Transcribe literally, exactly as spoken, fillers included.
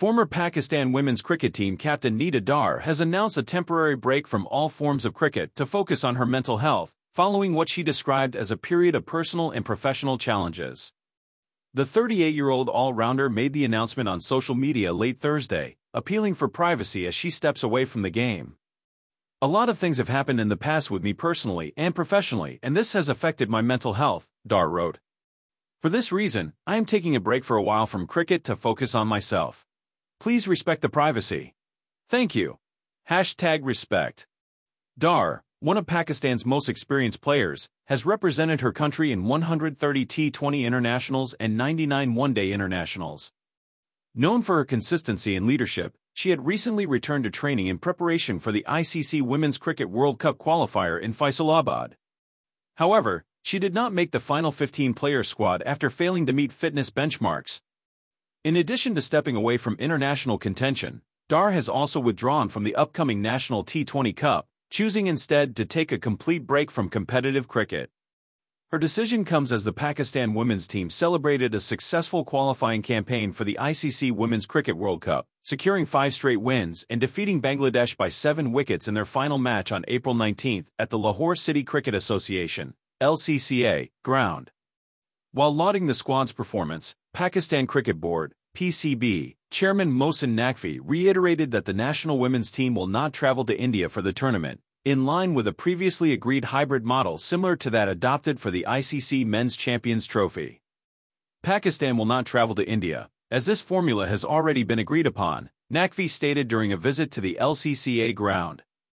Former Pakistan women's cricket team captain Nida Dar has announced a temporary break from all forms of cricket to focus on her mental health, following what she described as a period of personal and professional challenges. The thirty-eight-year-old all-rounder made the announcement on social media late Thursday, appealing for privacy as she steps away from the game. "A lot of things have happened in the past with me personally and professionally, and this has affected my mental health," Dar wrote. "For this reason, I am taking a break for a while from cricket to focus on myself. Please respect the privacy. Thank you. Hashtag respect." Dar, one of Pakistan's most experienced players, has represented her country in one hundred thirty T twenty internationals and ninety-nine one-day internationals. Known for her consistency and leadership, she had recently returned to training in preparation for the I C C Women's Cricket World Cup qualifier in Faisalabad. However, she did not make the final fifteen-player squad after failing to meet fitness benchmarks. In addition to stepping away from international contention, Dar has also withdrawn from the upcoming National T twenty Cup, choosing instead to take a complete break from competitive cricket. Her decision comes as the Pakistan women's team celebrated a successful qualifying campaign for the I C C Women's Cricket World Cup, securing five straight wins and defeating Bangladesh by seven wickets in their final match on April nineteenth at the Lahore City Cricket Association (L C C A) ground. While lauding the squad's performance, Pakistan Cricket Board (P C B) Chairman Mohsin Naqvi reiterated that the national women's team will not travel to India for the tournament, in line with a previously agreed hybrid model similar to that adopted for the I C C Men's Champions Trophy. "Pakistan will not travel to India, as this formula has already been agreed upon," Naqvi stated during a visit to the L C C A ground.